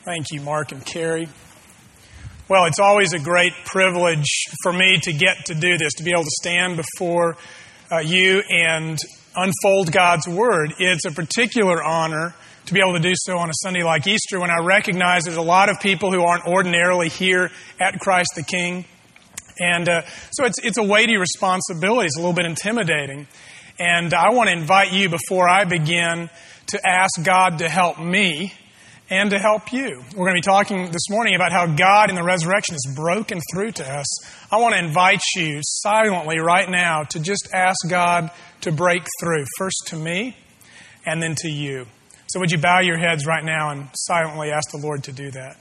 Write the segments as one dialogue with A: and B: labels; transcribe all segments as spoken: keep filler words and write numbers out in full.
A: Thank you, Mark and Carrie. Well, it's always a great privilege for me to get to do this, to be able to stand before uh, you and unfold God's Word. It's a particular honor to be able to do so on a Sunday like Easter, when I recognize there's a lot of people who aren't ordinarily here at Christ the King. And uh, so it's, it's a weighty responsibility. It's a little bit intimidating. And I want to invite you, before I begin, to ask God to help me and to help you. We're going to be talking this morning about how God in the resurrection has broken through to us. I want to invite you silently right now to just ask God to break through, first to me and then to you. So would you bow your heads right now and silently ask the Lord to do that?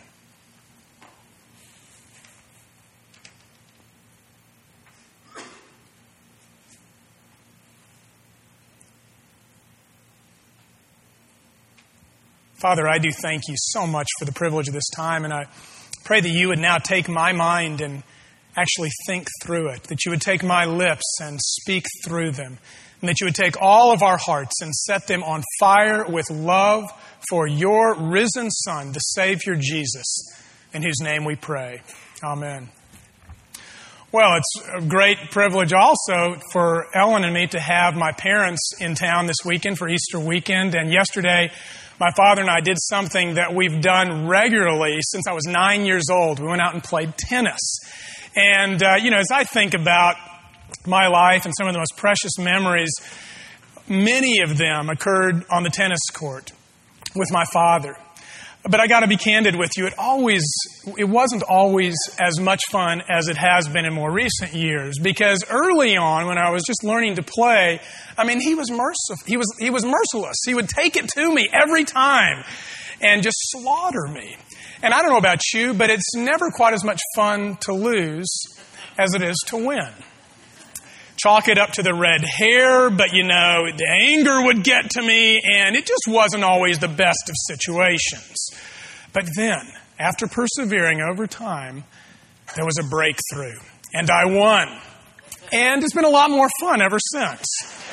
A: Father, I do thank you so much for the privilege of this time, and I pray that you would now take my mind and actually think through it, that you would take my lips and speak through them, and that you would take all of our hearts and set them on fire with love for your risen Son, the Savior Jesus, in whose name we pray. Amen. Well, it's a great privilege also for Ellen and me to have my parents in town this weekend for Easter weekend, and yesterday my father and I did something that we've done regularly since I was nine years old. We went out and played tennis. And, uh, you know, as I think about my life and some of the most precious memories, many of them occurred on the tennis court with my father. But I got to be candid with you. It always, it wasn't always as much fun as it has been in more recent years. Because early on, when I was just learning to play, I mean, he was merciful. He was he was merciless. He would take it to me every time and just slaughter me. And I don't know about you, but it's never quite as much fun to lose as it is to win. Chalk it up to the red hair, but you know, the anger would get to me, and it just wasn't always the best of situations. But then, after persevering over time, there was a breakthrough, and I won. And it's been a lot more fun ever since.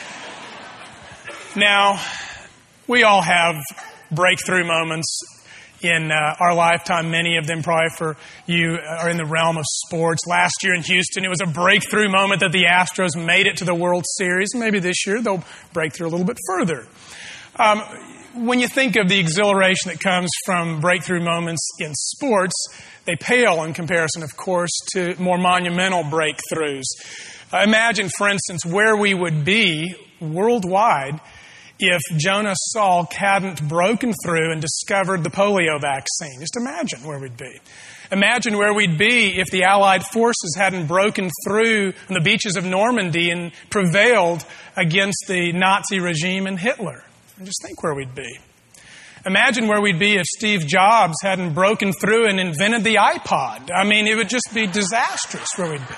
A: Now, we all have breakthrough moments in uh, our lifetime. Many of them probably for you are in the realm of sports. Last year in Houston, it was a breakthrough moment that the Astros made it to the World Series. Maybe this year they'll break through a little bit further. Um, when you think of the exhilaration that comes from breakthrough moments in sports, they pale in comparison, of course, to more monumental breakthroughs. Uh, imagine, for instance, where we would be worldwide if Jonas Salk hadn't broken through and discovered the polio vaccine. Just imagine where we'd be. Imagine where we'd be if the Allied forces hadn't broken through on the beaches of Normandy and prevailed against the Nazi regime and Hitler. And just think where we'd be. Imagine where we'd be if Steve Jobs hadn't broken through and invented the iPod. I mean, it would just be disastrous where we'd be.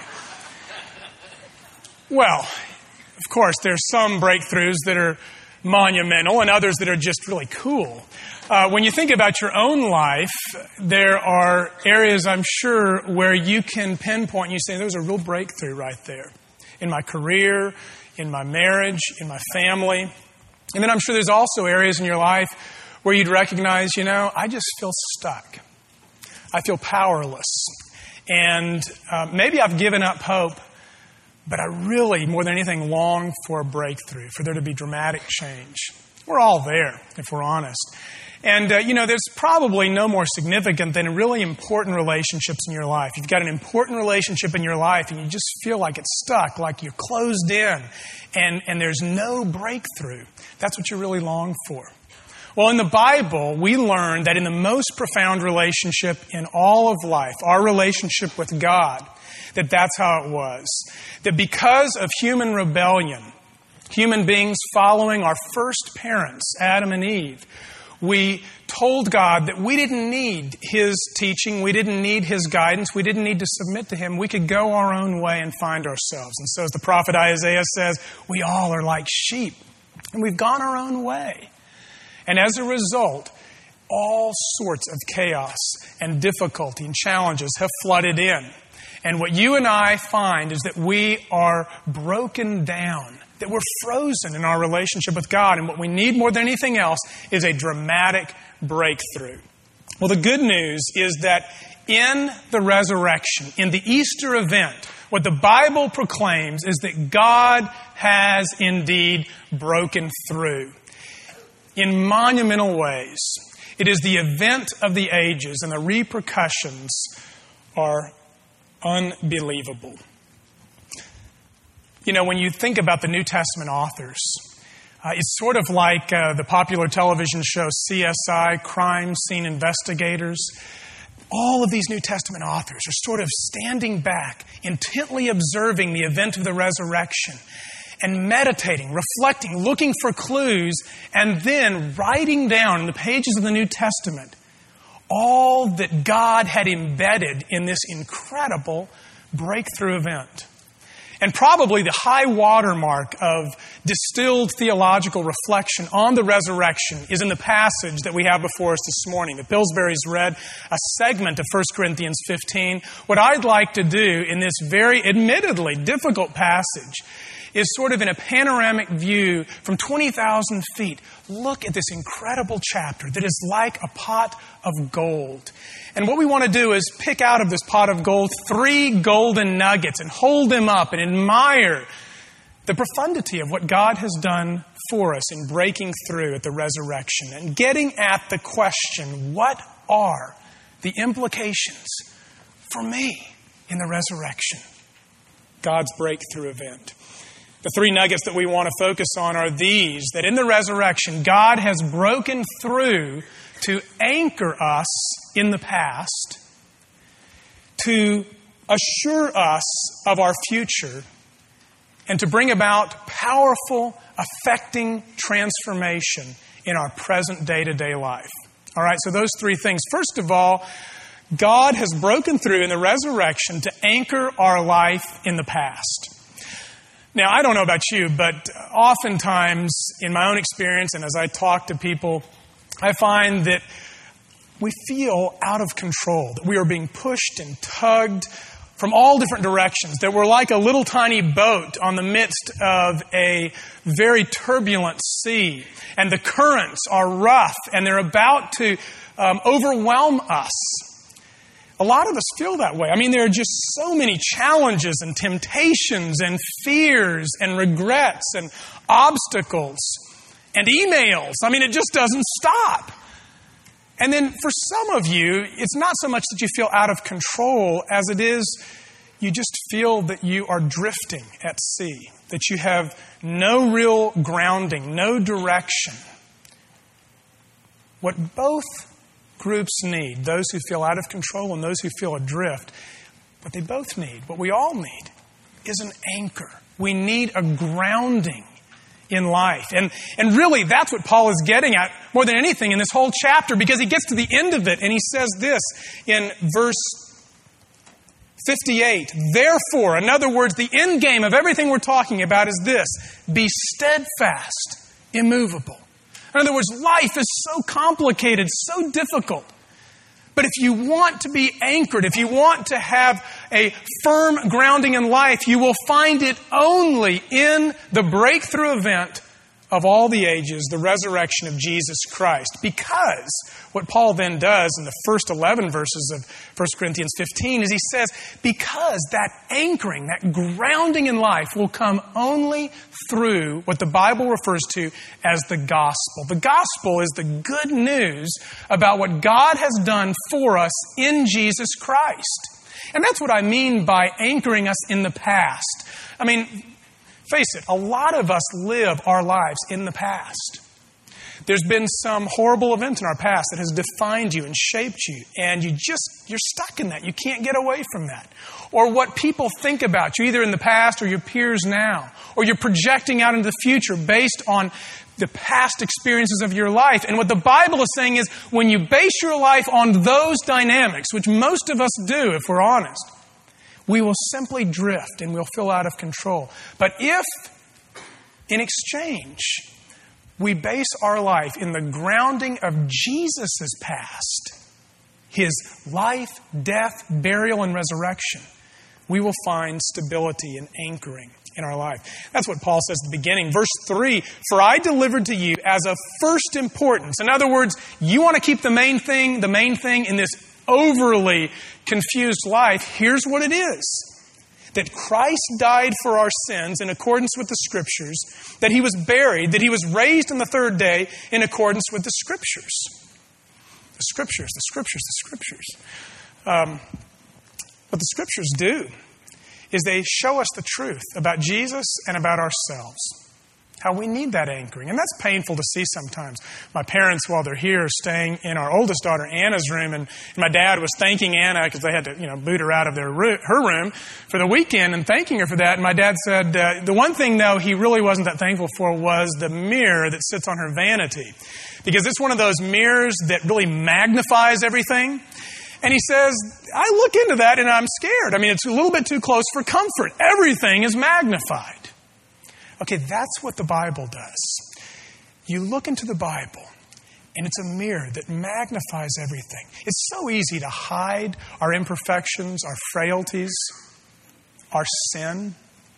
A: Well, of course, there's some breakthroughs that are monumental and others that are just really cool. Uh, when you think about your own life, there are areas, I'm sure, where you can pinpoint and you say, there's a real breakthrough right there. In my career, in my marriage, in my family. And then I'm sure there's also areas in your life where you'd recognize, you know, I just feel stuck. I feel powerless. And uh, maybe I've given up hope. But I really, more than anything, long for a breakthrough, for there to be dramatic change. We're all there, if we're honest. And, uh, you know, there's probably no more significant than really important relationships in your life. You've got an important relationship in your life and you just feel like it's stuck, like you're closed in, and, and there's no breakthrough. That's what you really long for. Well, in the Bible, we learn that in the most profound relationship in all of life, our relationship with God, that that's how it was. That because of human rebellion, human beings following our first parents, Adam and Eve, we told God that we didn't need His teaching, we didn't need His guidance, we didn't need to submit to Him. We could go our own way and find ourselves. And so as the prophet Isaiah says, we all are like sheep, and we've gone our own way. And as a result, all sorts of chaos and difficulty and challenges have flooded in. And what you and I find is that we are broken down, that we're frozen in our relationship with God. And what we need more than anything else is a dramatic breakthrough. Well, the good news is that in the resurrection, in the Easter event, what the Bible proclaims is that God has indeed broken through in monumental ways. It is the event of the ages, and the repercussions are unbelievable. You know, when you think about the New Testament authors, uh, it's sort of like uh, the popular television show C S I, Crime Scene Investigators. All of these New Testament authors are sort of standing back, intently observing the event of the resurrection and meditating, reflecting, looking for clues, and then writing down in the pages of the New Testament all that God had embedded in this incredible breakthrough event. And probably the high watermark of distilled theological reflection on the resurrection is in the passage that we have before us this morning. The Pillsbury's read a segment of First Corinthians fifteen. What I'd like to do in this very admittedly difficult passage is sort of in a panoramic view from twenty thousand feet, look at this incredible chapter that is like a pot of gold. And what we want to do is pick out of this pot of gold three golden nuggets and hold them up and admire the profundity of what God has done for us in breaking through at the resurrection and getting at the question, what are the implications for me in the resurrection? God's breakthrough event. The three nuggets that we want to focus on are these, that in the resurrection, God has broken through to anchor us in the past, to assure us of our future, and to bring about powerful, affecting transformation in our present day-to-day life. All right, so those three things. First of all, God has broken through in the resurrection to anchor our life in the past. Now, I don't know about you, but oftentimes in my own experience and as I talk to people, I find that we feel out of control, that we are being pushed and tugged from all different directions, that we're like a little tiny boat on the midst of a very turbulent sea, and the currents are rough and they're about to um, overwhelm us. A lot of us feel that way. I mean, there are just so many challenges and temptations and fears and regrets and obstacles and emails. I mean, it just doesn't stop. And then for some of you, it's not so much that you feel out of control as it is you just feel that you are drifting at sea, that you have no real grounding, no direction. What both groups need, those who feel out of control and those who feel adrift, what they both need, what we all need, is an anchor. We need a grounding in life. And, and really, that's what Paul is getting at more than anything in this whole chapter, because he gets to the end of it and he says this in verse fifty-eight. Therefore, in other words, the end game of everything we're talking about is this: be steadfast, immovable. In other words, life is so complicated, so difficult. But if you want to be anchored, if you want to have a firm grounding in life, you will find it only in the breakthrough event of all the ages, the resurrection of Jesus Christ. Because what Paul then does in the first eleven verses of First Corinthians fifteen is he says, because that anchoring, that grounding in life will come only through what the Bible refers to as the gospel. The gospel is the good news about what God has done for us in Jesus Christ. And that's what I mean by anchoring us in the past. I mean, face it, a lot of us live our lives in the past. There's been some horrible event in our past that has defined you and shaped you, and you just, you're stuck in that. You can't get away from that. Or what people think about you, either in the past or your peers now. Or you're projecting out into the future based on the past experiences of your life. And what the Bible is saying is, when you base your life on those dynamics, which most of us do if we're honest, we will simply drift and we'll feel out of control. But if, in exchange, we base our life in the grounding of Jesus' past, His life, death, burial, and resurrection, we will find stability and anchoring in our life. That's what Paul says at the beginning. Verse three, for I delivered to you as of first importance. In other words, you want to keep the main thing, the main thing in this overly confused life. Here's what it is. That Christ died for our sins in accordance with the Scriptures, that He was buried, that He was raised on the third day in accordance with the Scriptures. The Scriptures, the Scriptures, the Scriptures. Um, what the Scriptures do is they show us the truth about Jesus and about ourselves. How we need that anchoring. And that's painful to see sometimes. My parents, while they're here, staying in our oldest daughter, Anna's room, and my dad was thanking Anna because they had to, you know, boot her out of their room, her room for the weekend and thanking her for that. And my dad said, uh, the one thing, though, he really wasn't that thankful for was the mirror that sits on her vanity. Because it's one of those mirrors that really magnifies everything. And he says, I look into that and I'm scared. I mean, it's a little bit too close for comfort. Everything is magnified. Okay, that's what the Bible does. You look into the Bible, and it's a mirror that magnifies everything. It's so easy to hide our imperfections, our frailties, our sin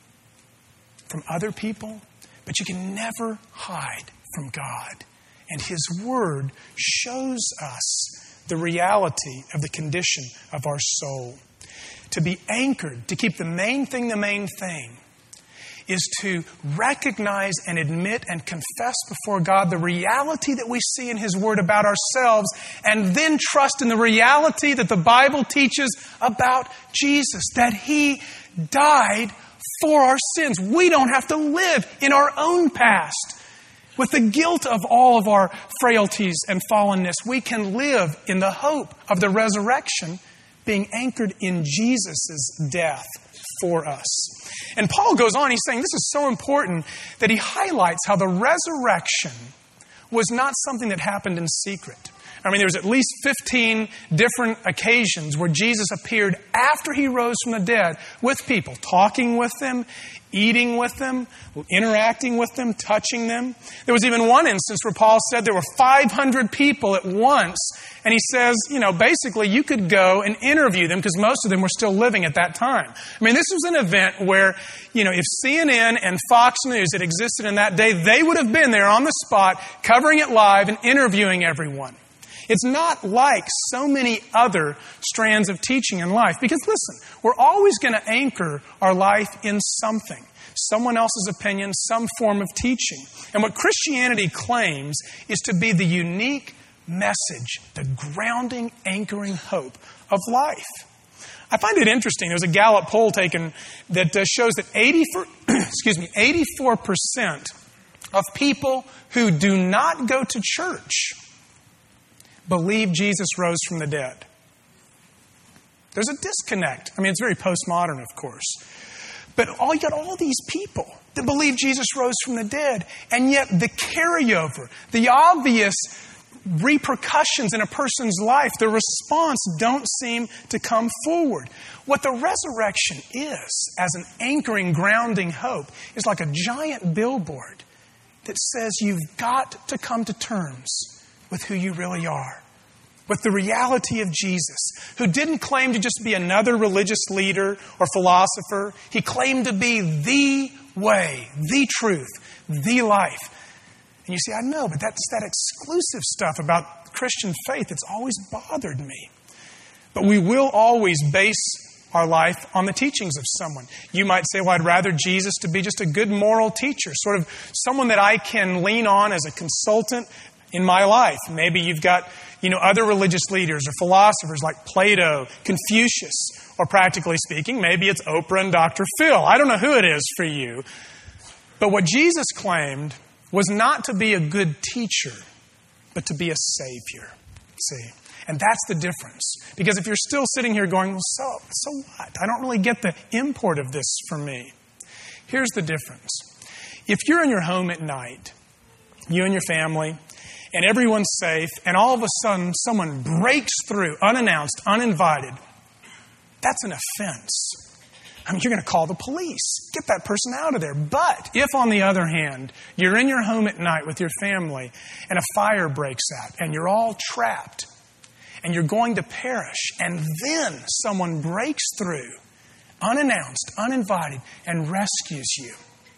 A: from other people, but you can never hide from God. And His Word shows us the reality of the condition of our soul. To be anchored, to keep the main thing the main thing, is to recognize and admit and confess before God the reality that we see in His Word about ourselves, and then trust in the reality that the Bible teaches about Jesus, that He died for our sins. We don't have to live in our own past with the guilt of all of our frailties and fallenness. We can live in the hope of the resurrection, being anchored in Jesus' death for us. And Paul goes on, he's saying this is so important that he highlights how the resurrection was not something that happened in secret. I mean, there's at least fifteen different occasions where Jesus appeared after He rose from the dead with people, talking with them, eating with them, interacting with them, touching them. There was even one instance where Paul said there were five hundred people at once, and he says, you know, basically you could go and interview them because most of them were still living at that time. I mean, this was an event where, you know, if C N N and Fox News had existed in that day, they would have been there on the spot, covering it live and interviewing everyone. It's not like so many other strands of teaching in life. Because listen, we're always going to anchor our life in something. Someone else's opinion, some form of teaching. And what Christianity claims is to be the unique message, the grounding, anchoring hope of life. I find it interesting. There was a Gallup poll taken that uh, shows that eighty-four, excuse me, eighty-four percent of people who do not go to church believe Jesus rose from the dead. There's a disconnect. I mean, it's very postmodern, of course. But all you got all these people that believe Jesus rose from the dead, and yet the carryover, the obvious repercussions in a person's life, the response don't seem to come forward. What the resurrection is, as an anchoring, grounding hope, is like a giant billboard that says you've got to come to terms with who you really are, with the reality of Jesus, who didn't claim to just be another religious leader or philosopher. He claimed to be the way, the truth, the life. And you say, I know, but that's that exclusive stuff about Christian faith that's always bothered me. But we will always base our life on the teachings of someone. You might say, well, I'd rather Jesus to be just a good moral teacher, sort of someone that I can lean on as a consultant in my life. Maybe you've got, you know, other religious leaders or philosophers like Plato, Confucius, or practically speaking, maybe it's Oprah and Doctor Phil. I don't know who it is for you. But what Jesus claimed was not to be a good teacher, but to be a savior. See? And that's the difference. Because if you're still sitting here going, well, so, so what? I don't really get the import of this for me. Here's the difference. If you're in your home at night, you and your family, and everyone's safe, and all of a sudden someone breaks through, unannounced, uninvited, that's an offense. I mean, you're going to call the police. Get that person out of there. But if, on the other hand, you're in your home at night with your family, and a fire breaks out, and you're all trapped, and you're going to perish, and then someone breaks through, unannounced, uninvited, and rescues you.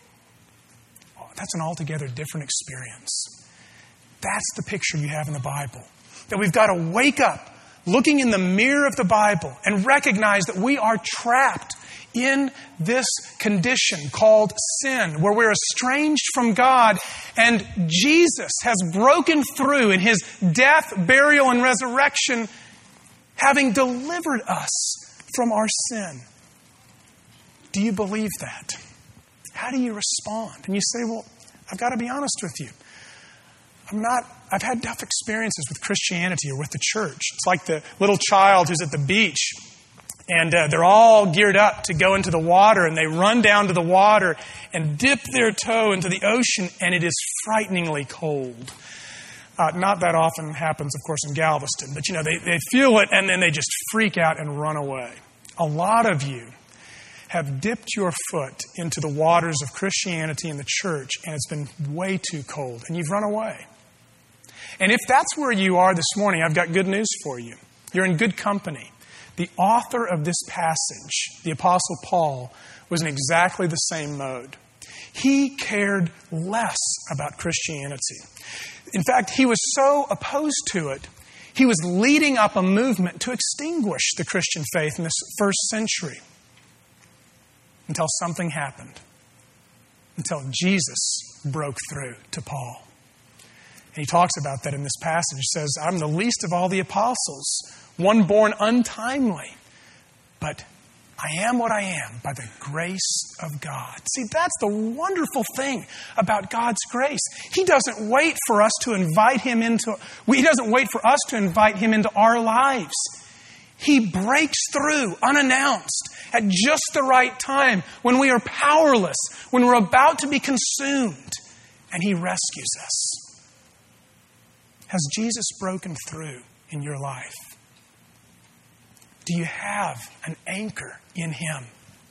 A: Oh, that's an altogether different experience. That's the picture you have in the Bible. That we've got to wake up, looking in the mirror of the Bible, and recognize that we are trapped in this condition called sin, where we're estranged from God, and Jesus has broken through in His death, burial, and resurrection, having delivered us from our sin. Do you believe that? How do you respond? And you say, well, I've got to be honest with you. I'm not, I've had tough experiences with Christianity or with the church. It's like the little child who's at the beach, and uh, they're all geared up to go into the water, and they run down to the water and dip their toe into the ocean, and it is frighteningly cold. Uh, not that often happens, of course, in Galveston, but you know, they, they feel it, and then they just freak out and run away. A lot of you have dipped your foot into the waters of Christianity and the church, and it's been way too cold, and you've run away. And if that's where you are this morning, I've got good news for you. You're in good company. The author of this passage, the Apostle Paul, was in exactly the same mode. He cared less about Christianity. In fact, he was so opposed to it, he was leading up a movement to extinguish the Christian faith in this first century. Until something happened. Until Jesus broke through to Paul. And he talks about that in this passage. He says, I'm the least of all the apostles, one born untimely. But I am what I am by the grace of God. See, that's the wonderful thing about God's grace. He doesn't wait for us to invite Him into, He doesn't wait for us to invite Him into our lives. He breaks through unannounced at just the right time when we are powerless, when we're about to be consumed, and He rescues us. Has Jesus broken through in your life? Do you have an anchor in Him?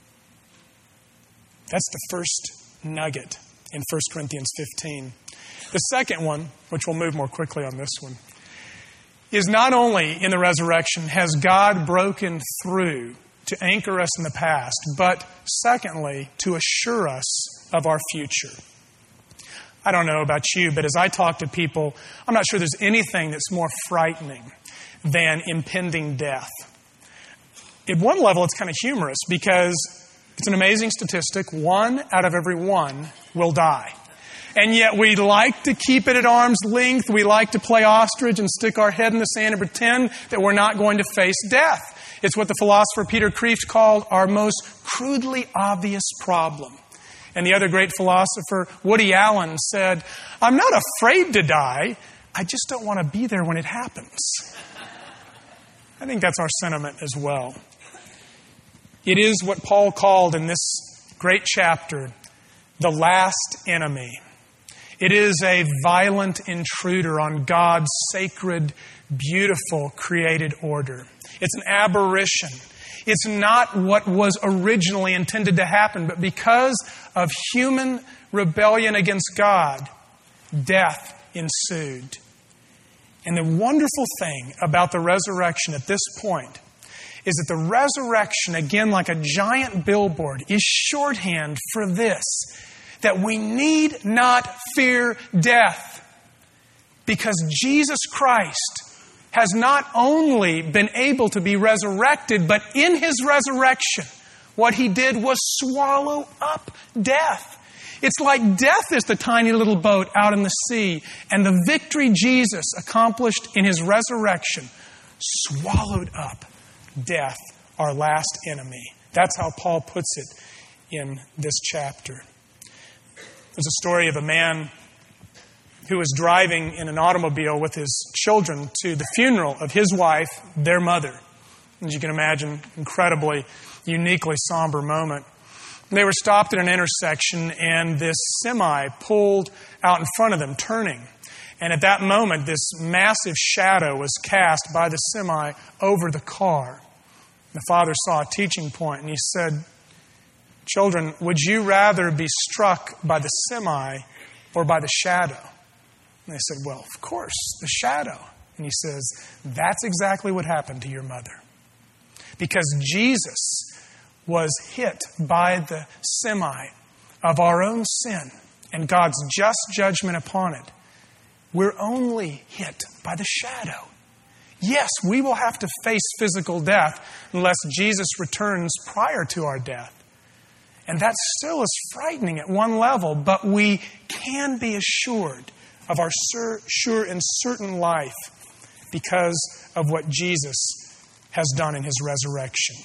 A: That's the first nugget in First Corinthians fifteen. The second one, which we'll move more quickly on this one, is not only in the resurrection has God broken through to anchor us in the past, but secondly, to assure us of our future. I don't know about you, but as I talk to people, I'm not sure there's anything that's more frightening than impending death. At one level, it's kind of humorous because it's an amazing statistic. One out of every one will die. And yet we like to keep it at arm's length. We like to play ostrich and stick our head in the sand and pretend that we're not going to face death. It's what the philosopher Peter Kreeft called our most crudely obvious problem. And the other great philosopher, Woody Allen, said, I'm not afraid to die. I just don't want to be there when it happens. I think that's our sentiment as well. It is what Paul called in this great chapter, the last enemy. It is a violent intruder on God's sacred, beautiful, created order. It's an aberration. It's not what was originally intended to happen, but because of human rebellion against God, death ensued. And the wonderful thing about the resurrection at this point is that the resurrection, again like a giant billboard, is shorthand for this, that we need not fear death because Jesus Christ has not only been able to be resurrected, but in His resurrection, what He did was swallow up death. It's like death is the tiny little boat out in the sea, and the victory Jesus accomplished in His resurrection swallowed up death, our last enemy. That's how Paul puts it in this chapter. There's a story of a man who was driving in an automobile with his children to the funeral of his wife, their mother. As you can imagine, incredibly, uniquely somber moment. And they were stopped at an intersection, and this semi pulled out in front of them, turning. And at that moment, this massive shadow was cast by the semi over the car. The father saw a teaching point, and he said, children, would you rather be struck by the semi or by the shadow? And they said, well, of course, the shadow. And he says, that's exactly what happened to your mother. Because Jesus was hit by the semi of our own sin and God's just judgment upon it, we're only hit by the shadow. Yes, we will have to face physical death unless Jesus returns prior to our death. And that still is frightening at one level, but we can be assured of our sure and certain life because of what Jesus has done in His resurrection.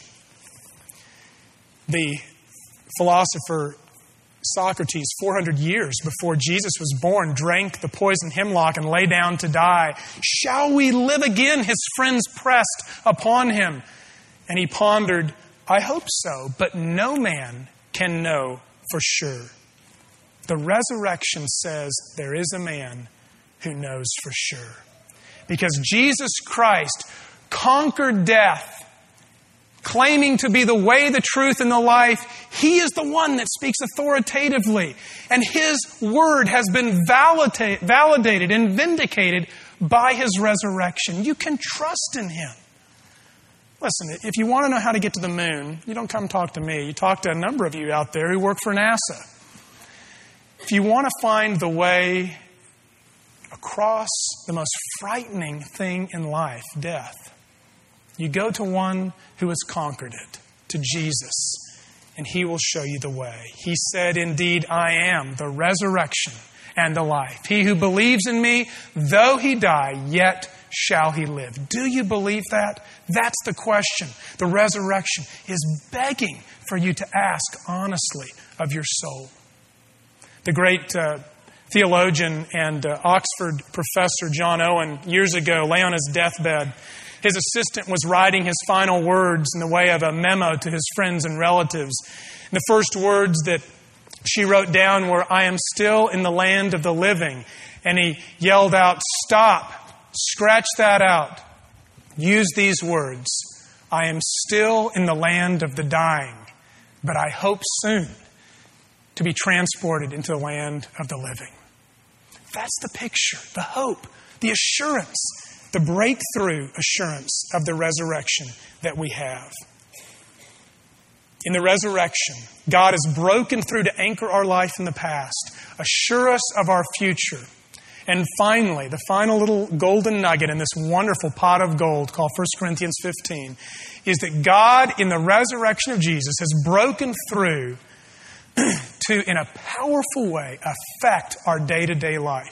A: The philosopher Socrates, four hundred years before Jesus was born, drank the poison hemlock and lay down to die. Shall we live again? His friends pressed upon him. And he pondered, I hope so, but no man can know for sure. The resurrection says there is a man who knows for sure. Because Jesus Christ conquered death, claiming to be the way, the truth, and the life. He is the one that speaks authoritatively. And His word has been validate, validated and vindicated by His resurrection. You can trust in Him. Listen, if you want to know how to get to the moon, you don't come talk to me. You talk to a number of you out there who work for NASA. If you want to find the way across the most frightening thing in life, death, you go to one who has conquered it, to Jesus, and He will show you the way. He said, indeed, I am the resurrection and the life. He who believes in me, though he die, yet shall he live. Do you believe that? That's the question. The resurrection is begging for you to ask honestly of your soul. The great uh, theologian and uh, Oxford professor John Owen years ago lay on his deathbed. His assistant was writing his final words in the way of a memo to his friends and relatives. And the first words that she wrote down were, I am still in the land of the living. And he yelled out, stop, scratch that out. Use these words, I am still in the land of the dying, but I hope soon to be transported into the land of the living. That's the picture, the hope, the assurance, the breakthrough assurance of the resurrection that we have. In the resurrection, God has broken through to anchor our life in the past, assure us of our future. And finally, the final little golden nugget in this wonderful pot of gold called First Corinthians fifteen is that God, in the resurrection of Jesus, has broken through to, in a powerful way, affect our day-to-day life.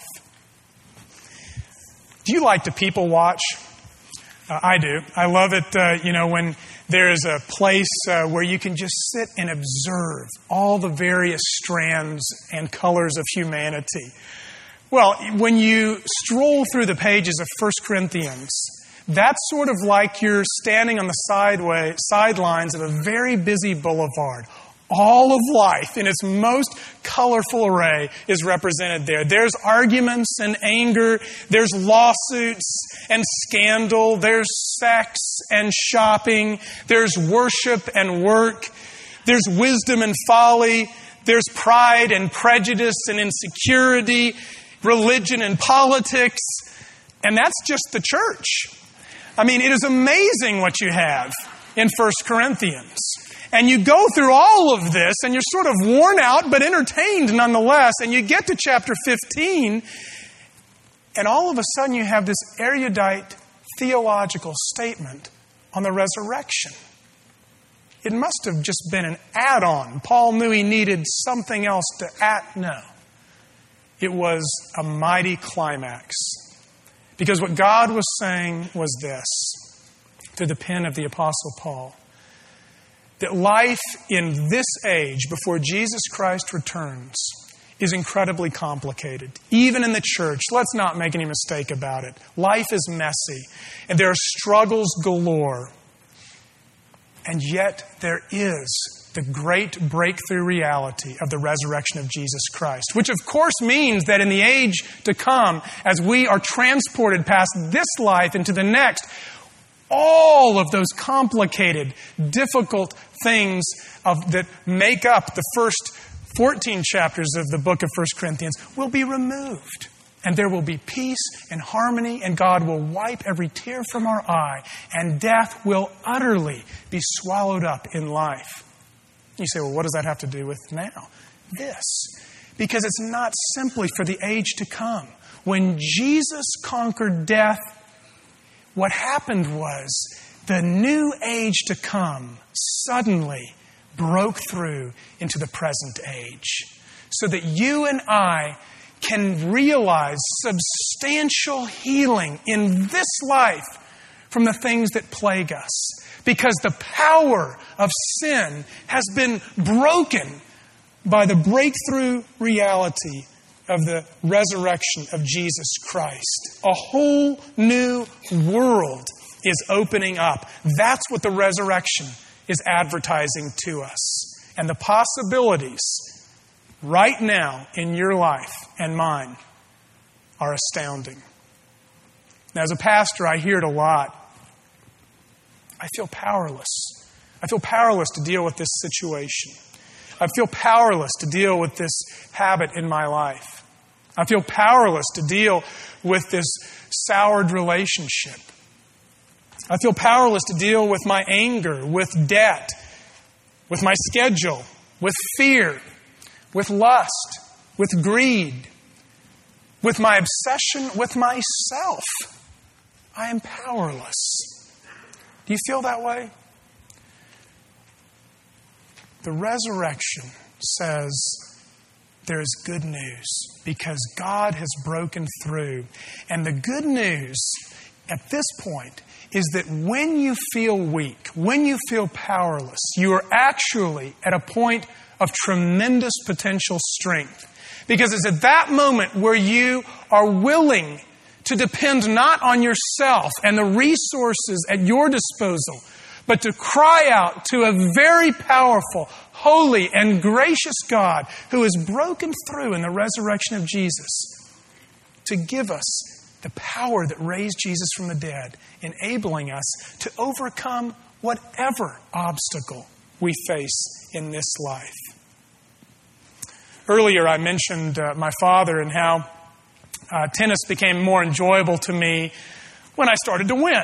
A: Do you like to people watch? Uh, I do. I love it, uh, you know, when there is a place uh, where you can just sit and observe all the various strands and colors of humanity. Well, when you stroll through the pages of First Corinthians, that's sort of like you're standing on the sideway, sidelines of a very busy boulevard. All of life in its most colorful array is represented there. There's arguments and anger. There's lawsuits and scandal. There's sex and shopping. There's worship and work. There's wisdom and folly. There's pride and prejudice and insecurity, religion and politics. And that's just the church. I mean, it is amazing what you have in First Corinthians. And you go through all of this, and you're sort of worn out, but entertained nonetheless. And you get to chapter fifteen, and all of a sudden you have this erudite theological statement on the resurrection. It must have just been an add-on. Paul knew he needed something else to add. No. It was a mighty climax. Because what God was saying was this, through the pen of the Apostle Paul, that life in this age, before Jesus Christ returns, is incredibly complicated. Even in the church, let's not make any mistake about it. Life is messy, and there are struggles galore. And yet there is the great breakthrough reality of the resurrection of Jesus Christ, which of course means that in the age to come, as we are transported past this life into the next, all of those complicated, difficult things of, that make up the first fourteen chapters of the book of First Corinthians will be removed. And there will be peace and harmony, and God will wipe every tear from our eye, and death will utterly be swallowed up in life. You say, well, what does that have to do with now? This. Because it's not simply for the age to come. When Jesus conquered death, what happened was the new age to come suddenly broke through into the present age. So that you and I can realize substantial healing in this life from the things that plague us. Because the power of sin has been broken by the breakthrough reality of the resurrection of Jesus Christ. A whole new world is opening up. That's what the resurrection is advertising to us. And the possibilities right now in your life and mine are astounding. Now, as a pastor, I hear it a lot. I feel powerless. I feel powerless to deal with this situation. I feel powerless to deal with this habit in my life. I feel powerless to deal with this soured relationship. I feel powerless to deal with my anger, with debt, with my schedule, with fear, with lust, with greed, with my obsession with myself. I am powerless. Do you feel that way? The resurrection says there is good news because God has broken through. And the good news at this point is that when you feel weak, when you feel powerless, you are actually at a point of tremendous potential strength. Because it's at that moment where you are willing to depend not on yourself and the resources at your disposal, but to cry out to a very powerful, holy, and gracious God who has broken through in the resurrection of Jesus to give us the power that raised Jesus from the dead, enabling us to overcome whatever obstacle we face in this life. Earlier I mentioned uh, my father and how uh, tennis became more enjoyable to me when I started to win.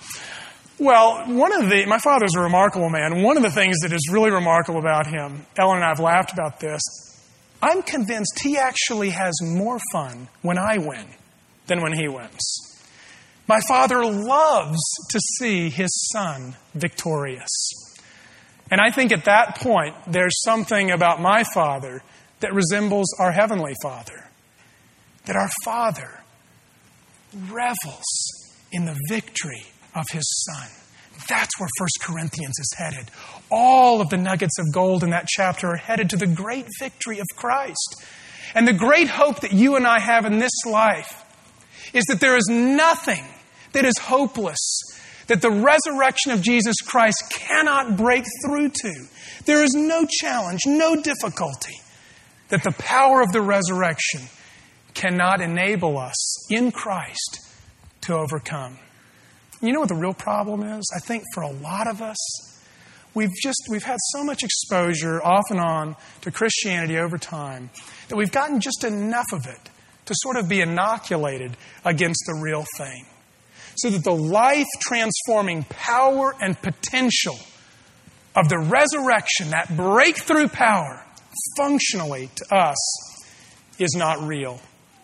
A: Well, one of the, my father's a remarkable man. One of the things that is really remarkable about him, Ellen and I have laughed about this, I'm convinced he actually has more fun when I win than when he wins. My father loves to see his son victorious. And I think at that point, there's something about my father that resembles our Heavenly Father. That our Father revels in the victory of His Son. That's where First Corinthians is headed. All of the nuggets of gold in that chapter are headed to the great victory of Christ. And the great hope that you and I have in this life is that there is nothing that is hopeless, that the resurrection of Jesus Christ cannot break through to. There is no challenge, no difficulty that the power of the resurrection cannot enable us in Christ to overcome. You know what the real problem is? I think for a lot of us, we've just we've had so much exposure off and on to Christianity over time that we've gotten just enough of it to sort of be inoculated against the real thing. So that the life-transforming power and potential of the resurrection, that breakthrough power, functionally to us, is not real.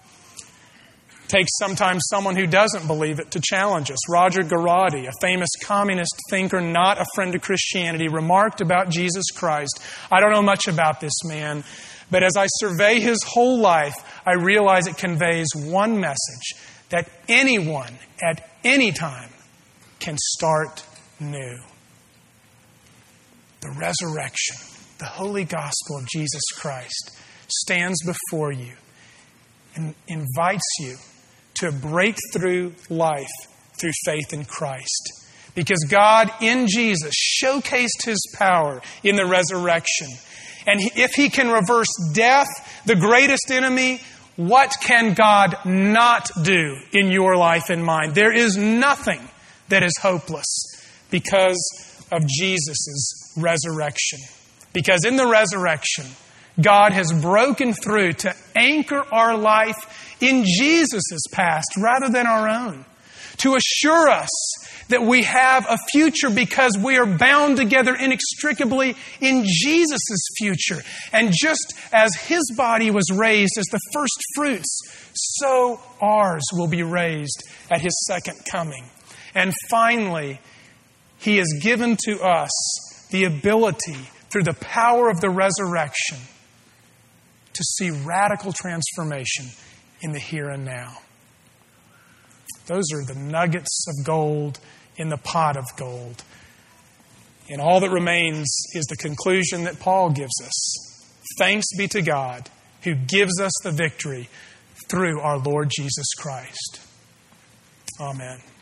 A: It takes sometimes someone who doesn't believe it to challenge us. Roger Garaudy, a famous communist thinker, not a friend of Christianity, remarked about Jesus Christ, "I don't know much about this man, but as I survey his whole life, I realize it conveys one message, that anyone at any time can start new." The resurrection, the holy gospel of Jesus Christ, stands before you and invites you to a breakthrough life through faith in Christ. Because God in Jesus showcased His power in the resurrection. And if He can reverse death, the greatest enemy, what can God not do in your life and mine? There is nothing that is hopeless because of Jesus' resurrection. Because in the resurrection, God has broken through to anchor our life in Jesus' past rather than our own. To assure us that we have a future because we are bound together inextricably in Jesus' future. And just as His body was raised as the first fruits, so ours will be raised at His second coming. And finally, He has given to us the ability, through the power of the resurrection, to see radical transformation in the here and now. Those are the nuggets of gold in the pot of gold. And all that remains is the conclusion that Paul gives us. Thanks be to God who gives us the victory through our Lord Jesus Christ. Amen.